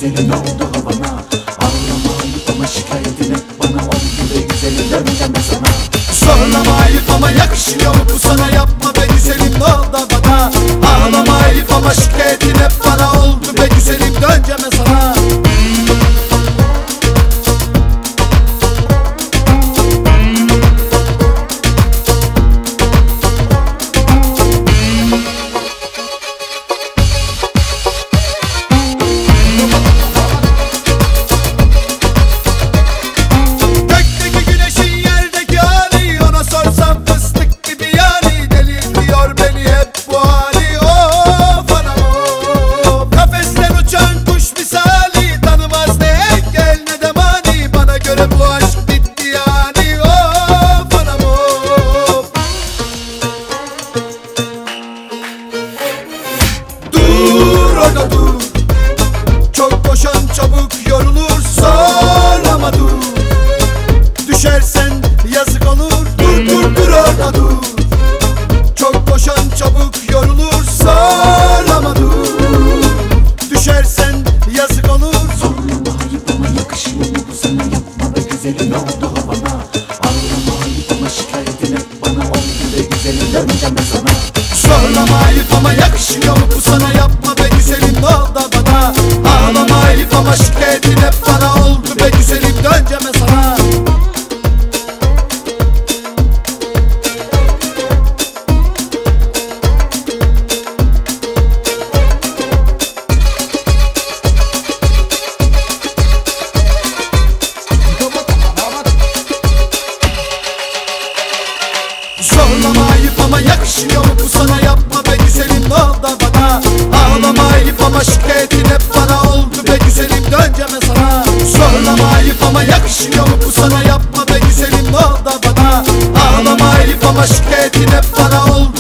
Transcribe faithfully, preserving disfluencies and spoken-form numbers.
güzelin oldu havana. Ağlama ayıp ama şikayetin hep bana oldu be güzelim, döneceğim ben sana. Zorlama ayıp ama yakışıyor mu bu sana, yapma be güzelim, ne oldu bana? Ağlama ayıp ama şikayetin hep bana oldu be güzelim, döneceğim ben sana. Dur, çok koşan çabuk yorulur, zorlama dur. Düşersen yazık olur, dur dur dur orada dur. Çok koşan çabuk yorulur, zorlama dur. Düşersen yazık olur. Zorlama ayıp ama yakışıyor mu bu sana, yapma be güzelim, ne oldu havana. Ağlama ayıp ama şikayetin hep bana oldu be güzelim, döneceğim ben sana. Zorlama ayıp ama yakışıyor mu bu sana, yapma be güzelim, ne oldu bana? Ağlama ayıp ama şikayetin hep bana oldu be güzelim, döneceğim ben sana. Zorlama ayıp ama yakışıyor mu bu sana, yapma be güzelim, ne oldu bana? Ağlama ayıp ama şikayetin hep bana oldu be güzelim, döneceğim ben sana. Zorlama ayıp ama yakışıyor mu bu sana, yapma be güzelim, ne oldu bana? Ağlama ayıp ama şikayetin hep bana oldu